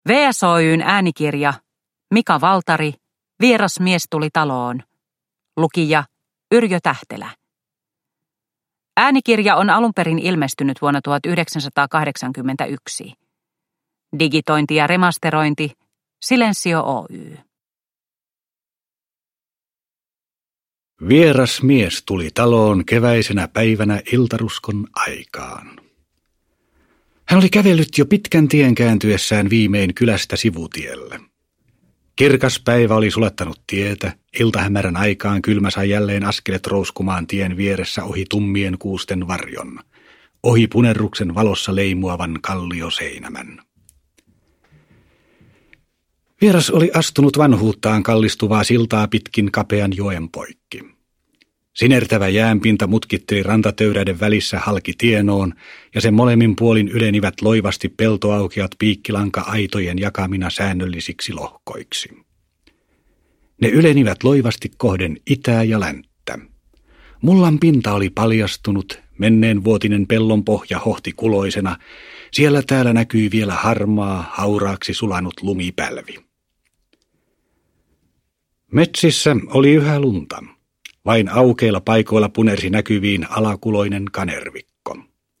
VSOY:n äänikirja Mika Valtari, Vieras mies tuli taloon. Lukija Yrjö Tähtelä. Äänikirja on alun perin ilmestynyt vuonna 1981. Digitointi ja remasterointi Silensio Oy. Vieras mies tuli taloon keväisenä päivänä iltaruskon aikaan. Hän oli kävellyt jo pitkän tien kääntyessään viimein kylästä sivutielle. Kirkas päivä oli sulattanut tietä, iltahämärän aikaan kylmä sai jälleen askelet rouskumaan tien vieressä ohi tummien kuusten varjon, ohi punerruksen valossa leimuavan kallioseinämän. Vieras oli astunut vanhuuttaan kallistuvaa siltaa pitkin kapean joen poikki. Sinertävä jäänpinta mutkitteli rantatöyräiden välissä halki tienoon, ja sen molemmin puolin ylenivät loivasti peltoaukeat piikkilanka-aitojen jakamina säännöllisiksi lohkoiksi. Ne ylenivät loivasti kohden itää ja länttä. Mullan pinta oli paljastunut, menneen vuotinen pellon pohja hohti kuloisena, siellä täällä näkyi vielä harmaa, hauraaksi sulanut lumipälvi. Metsissä oli yhä lunta. Vain aukeilla paikoilla punersi näkyviin alakuloinen kanervikko.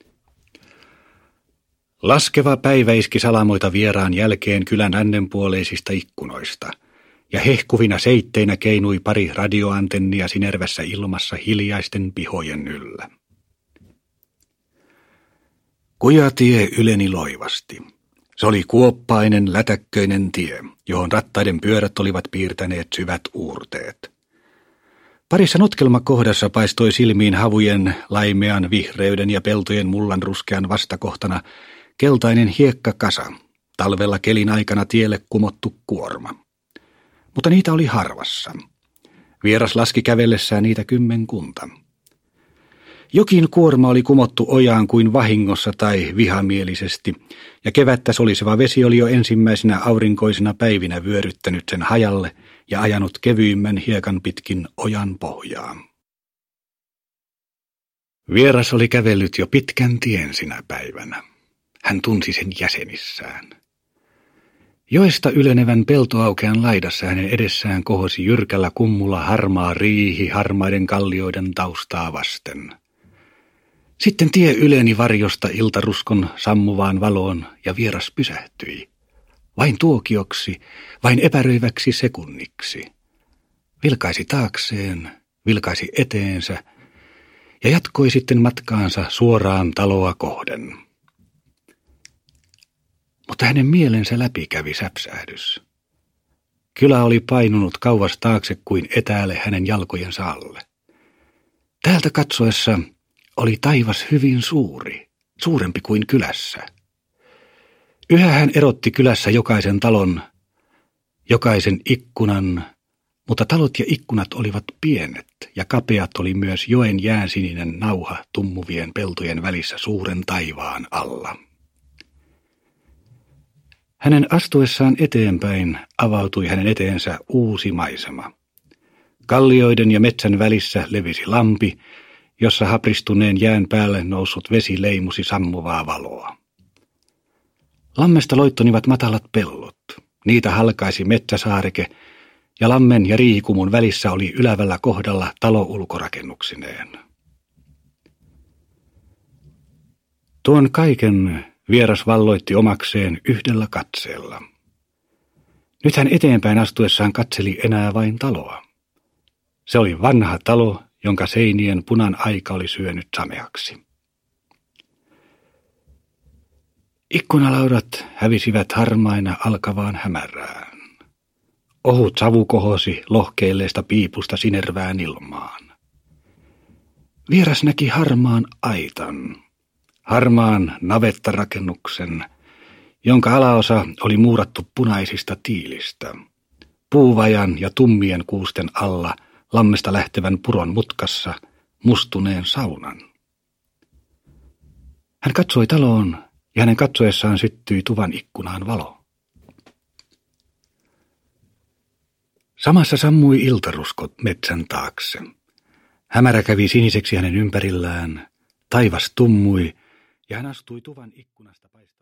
Laskeva päivä iski salamoita vieraan jälkeen kylän ännenpuoleisista ikkunoista, ja hehkuvina seitteinä keinui pari radioantennia sinervässä ilmassa hiljaisten pihojen yllä. Kujatie yleni loivasti. Se oli kuoppainen, lätäkköinen tie, johon rattaiden pyörät olivat piirtäneet syvät uurteet. Parissa notkelmakohdassa paistoi silmiin havujen, laimean vihreyden ja peltojen mullan ruskean vastakohtana keltainen hiekkakasa, talvella kelin aikana tielle kumottu kuorma. Mutta niitä oli harvassa. Vieras laski kävellessään niitä kymmenkunta. Jokin kuorma oli kumottu ojaan kuin vahingossa tai vihamielisesti, ja kevättä soliseva vesi oli jo ensimmäisenä aurinkoisina päivinä vyöryttänyt sen hajalle ja ajanut kevyimmän hiekan pitkin ojan pohjaa. Vieras oli kävellyt jo pitkän tien sinä päivänä. Hän tunsi sen jäsenissään. Joesta ylenevän peltoaukean laidassa hänen edessään kohosi jyrkällä kummulla harmaa riihi harmaiden kallioiden taustaa vasten. Sitten tie yleni varjosta iltaruskon sammuvaan valoon ja vieras pysähtyi. Vain tuokioksi, vain epäröiväksi sekunniksi. Vilkaisi taakseen, vilkaisi eteensä ja jatkoi sitten matkaansa suoraan taloa kohden. Mutta hänen mielensä läpi kävi säpsähdys. Kylä oli painunut kauas taakse kuin etäälle hänen jalkojensa alle. Täältä katsoessa oli taivas hyvin suuri, suurempi kuin kylässä. Yhä hän erotti kylässä jokaisen talon, jokaisen ikkunan, mutta talot ja ikkunat olivat pienet ja kapeat oli myös joen jäänsininen nauha tummuvien peltojen välissä suuren taivaan alla. Hänen astuessaan eteenpäin avautui hänen eteensä uusi maisema. Kallioiden ja metsän välissä levisi lampi, jossa hapristuneen jään päälle noussut vesi leimusi sammuvaa valoa. Lammesta loittonivat matalat pellot. Niitä halkaisi metsäsaareke, ja lammen ja riihikumun välissä oli ylävällä kohdalla talo ulkorakennuksineen. Tuon kaiken vieras valloitti omakseen yhdellä katseella. Nyt hän eteenpäin astuessaan katseli enää vain taloa. Se oli vanha talo, jonka seinien punan aika oli syönyt sameaksi. Ikkunalaudat hävisivät harmaina alkavaan hämärään. Ohut savu kohosi lohkeilleesta piipusta sinervään ilmaan. Vieras näki harmaan aitan, harmaan navettarakennuksen, jonka alaosa oli muurattu punaisista tiilistä, puuvajan ja tummien kuusten alla lammesta lähtevän puron mutkassa mustuneen saunan. Hän katsoi taloon ja hänen katsoessaan syttyi tuvan ikkunaan valo. Samassa sammui iltaruskot metsän taakse. Hämärä kävi siniseksi hänen ympärillään, taivas tummui ja hän astui tuvan ikkunasta paistamaan.